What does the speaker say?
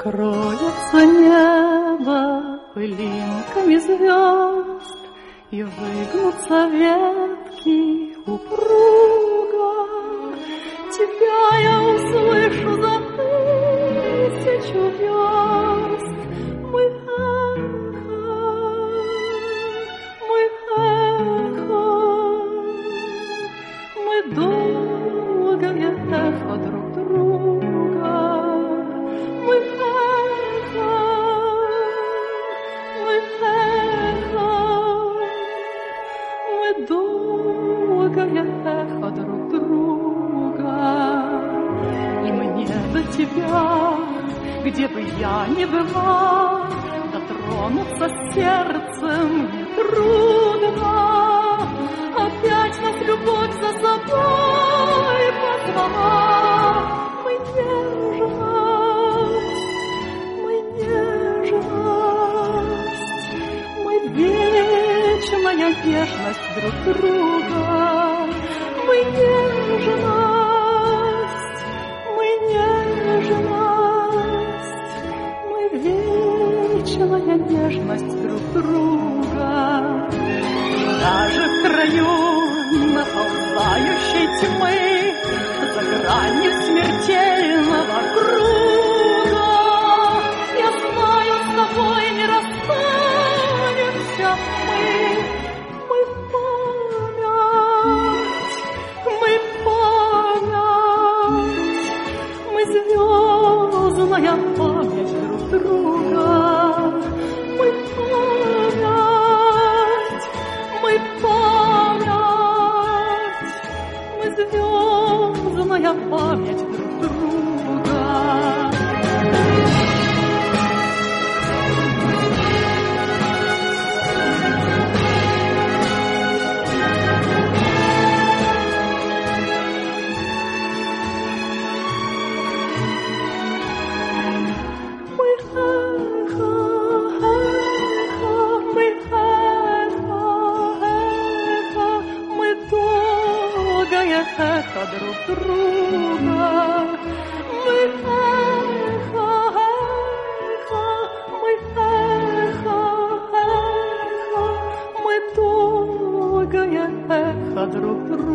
Покроется небо пылинками звезд, и выгнутся ветки упруго. Тебя я услышу за 1000 верст. Мы эхо, мы долгое эхо друг друга. Мы эхо, мы долгое эхо друг друга. И мне до тебя, где бы я ни была, дотронуться сердцем нетрудно. Опять нас любовь за собой позвала. Мы вечная нежность друг друга. Мы нежность, мы вечная нежность друг друга. Даже в краю наползающей тьмы, за гранью смертельного круга, я знаю, с тобой не расстанемся мы. Мы память, мы звездная память друг друга. Мы память, мы звездная память друг друга. Эхо друг друга. Мы эхо, мы долгое эхо друг друга.